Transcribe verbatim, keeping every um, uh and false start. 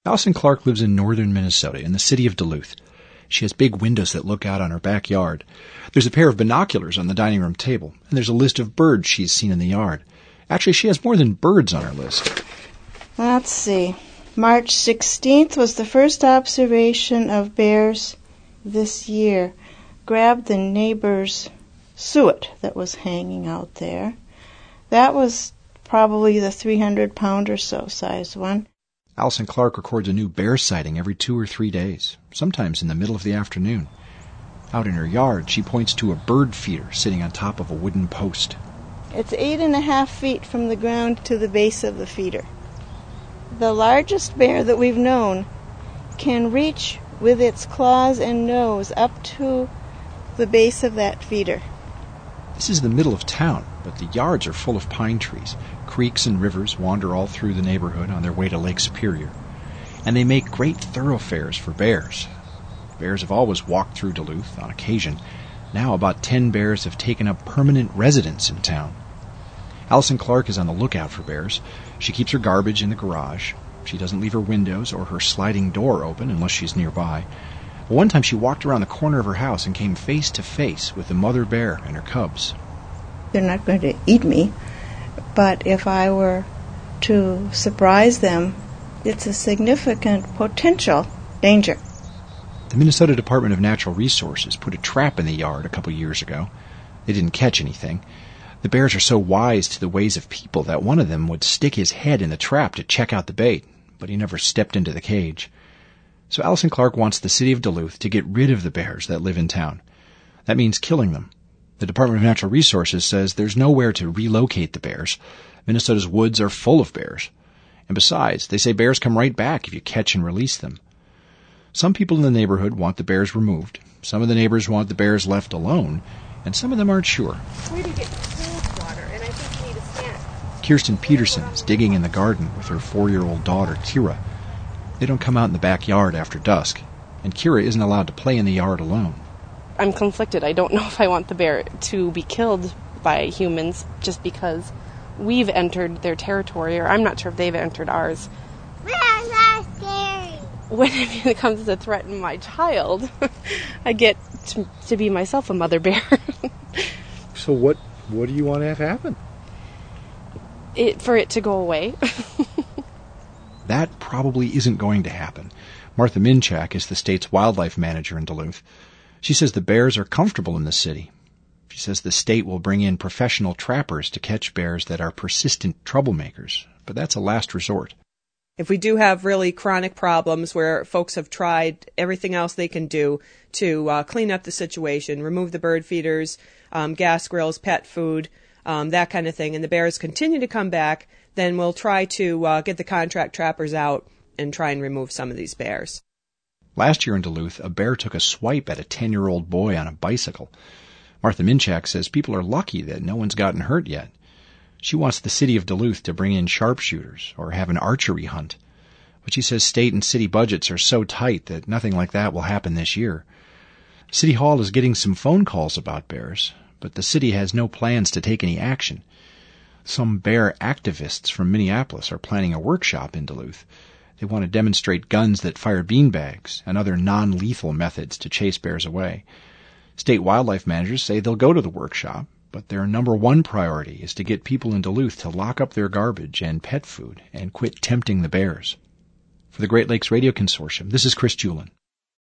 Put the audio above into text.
Allison Clark lives in northern Minnesota, in the city of Duluth. She has big windows that look out on her backyard. There's a pair of binoculars on the dining room table, and there's a list of birds she's seen in the yard. Actually, she has more than birds on her list. Let's see. March sixteenth was the first observation of bears this year. Grabbed the neighbor's suet that was hanging out there. That was probably the three hundred pound or so size one. Allison Clark records a new bear sighting every two or three days, sometimes in the middle of the afternoon. Out in her yard, she points to a bird feeder sitting on top of a wooden post. It's eight and a half feet from the ground to the base of the feeder. The largest bear that we've known can reach with its claws and nose up to the base of that feeder. This is the middle of town, but the yards are full of pine trees. Creeks and rivers wander all through the neighborhood on their way to Lake Superior. And they make great thoroughfares for bears. Bears have always walked through Duluth on occasion. Now about ten bears have taken up permanent residence in town. Allison Clark is on the lookout for bears. She keeps her garbage in the garage. She doesn't leave her windows or her sliding door open unless she's nearby. But one time she walked around the corner of her house and came face to face with the mother bear and her cubs. They're not going to eat me, but if I were to surprise them, it's a significant potential danger. The Minnesota Department of Natural Resources put a trap in the yard a couple years ago. They didn't catch anything. The bears are so wise to the ways of people that one of them would stick his head in the trap to check out the bait, but he never stepped into the cage. So Allison Clark wants the city of Duluth to get rid of the bears that live in town. That means killing them. The Department of Natural Resources says there's nowhere to relocate the bears. Minnesota's woods are full of bears. And besides, they say bears come right back if you catch and release them. Some people in the neighborhood want the bears removed. Some of the neighbors want the bears left alone. And some of them aren't sure. Where do you get cold water? And I think you need a snack. Kirsten Peterson is digging in the garden with her four-year-old daughter, Kira. They don't come out in the backyard after dusk. And Kira isn't allowed to play in the yard alone. I'm conflicted. I don't know if I want the bear to be killed by humans just because we've entered their territory, or I'm not sure if they've entered ours. Bears are scary. When it comes to threaten my child, I get to, to be myself a mother bear. So what what do you want to have happen? It, for it to go away. That probably isn't going to happen. Martha Minchak is the state's wildlife manager in Duluth. She says the bears are comfortable in the city. She says the state will bring in professional trappers to catch bears that are persistent troublemakers, but that's a last resort. If we do have really chronic problems where folks have tried everything else they can do to uh, clean up the situation, remove the bird feeders, um, gas grills, pet food, um, that kind of thing, and the bears continue to come back, then we'll try to uh, get the contract trappers out and try and remove some of these bears. Last year in Duluth, a bear took a swipe at a ten-year-old boy on a bicycle. Martha Minchak says people are lucky that no one's gotten hurt yet. She wants the city of Duluth to bring in sharpshooters or have an archery hunt. But she says state and city budgets are so tight that nothing like that will happen this year. City Hall is getting some phone calls about bears, but the city has no plans to take any action. Some bear activists from Minneapolis are planning a workshop in Duluth. They want to demonstrate guns that fire beanbags and other non-lethal methods to chase bears away. State wildlife managers say they'll go to the workshop, but their number one priority is to get people in Duluth to lock up their garbage and pet food and quit tempting the bears. For the Great Lakes Radio Consortium, this is Chris Julin.